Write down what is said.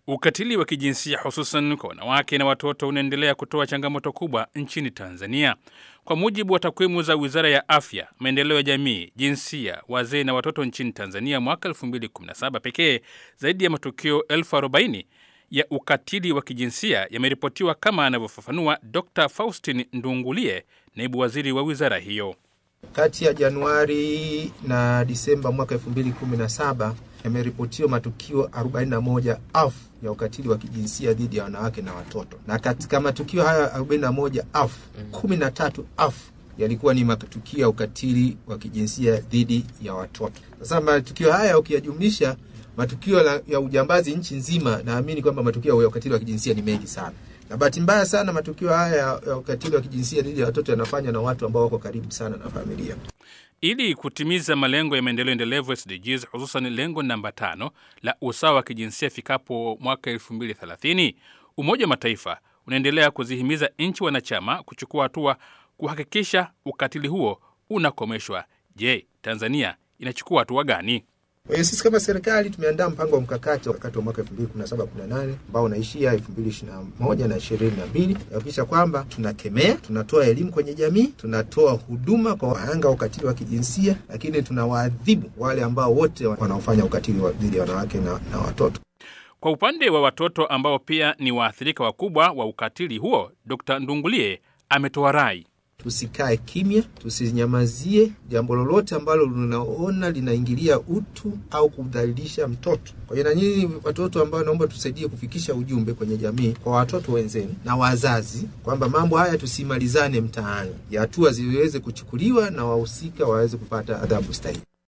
Ukatili wa kijinsia hususan kwa wanawake na watoto unaendelea kutoa changamoto kubwa nchini Tanzania. Kwa mujibu wa takwimu za Wizara ya Afya, Maendeleo ya Jamii, Jinsia, Wazee na Watoto nchini Tanzania mwaka 2017 pekee, zaidi ya matukio 40,000 ya ukatili wa kijinsia yameripotiwa, kama anavyofafanua Dr. Faustin Ndungulie, naibu waziri wa wizara hiyo. Kati ya Januari na Disemba mwaka 2017 yameripotiwa matukio 41,000 ya ukatili wa kijinsia dhidi ya wanawake na watoto. Na katika matukio haya 41,000, 13,000 yalikuwa ni matukio ya ukatili wa kijinsia dhidi ya watoto. Sasa matukio haya ukiyajumlisha matukio ya ujambazi nchi nzima, naamini kwamba matukio ya ukatili wa kijinsia ni mengi sana. Na bahati mbaya sana matukio haya ya ukatili wa kijinsia dhidi ya watoto yanafanywa na watu ambao wako karibu sana na familia. Ili kutimiza malengo ya maendeleo endelevu SDGs, hususan lengo namba 5 la usawa wa kijinsia fikapo mwaka 2030, Umoja wa Mataifa unaendelea kuzihimiza nchi wanachama kuchukua hatua kuhakikisha ukatili huo unakomeshwa. Je, Tanzania inachukua hatua gani? Sisi kama serikali tumeandaa mpango wa mkakati wakati wa mwaka 2017-18 ambao unaishia 2021 na 2022, kuhakikisha kwamba tunakemea, tunatoa elimu kwenye jamii, tunatoa huduma kwa wahanga ukatili wa kijinsia, lakini tunawaadhibu wale ambao wote wanaofanya ukatili dhidi ya wanawake na watoto. Kwa upande wa watoto ambao pia ni waathirika wakubwa wa ukatili huo, Dr. Ndungulie ametoa rai: tusikae kimya, tusinyamazie jambo lolote ambalo tunaona linaingilia utu au kudhalilisha mtoto. Kwa hiyo na nyinyi watoto ambao naomba tusaidie kufikisha ujumbe kwenye jamii kwa watoto wenzenu na wazazi kwamba mambo haya tusimalizane mtaani, ya hatua ziweze kuchukuliwa na wahusika waweze kupata adhabu stahili.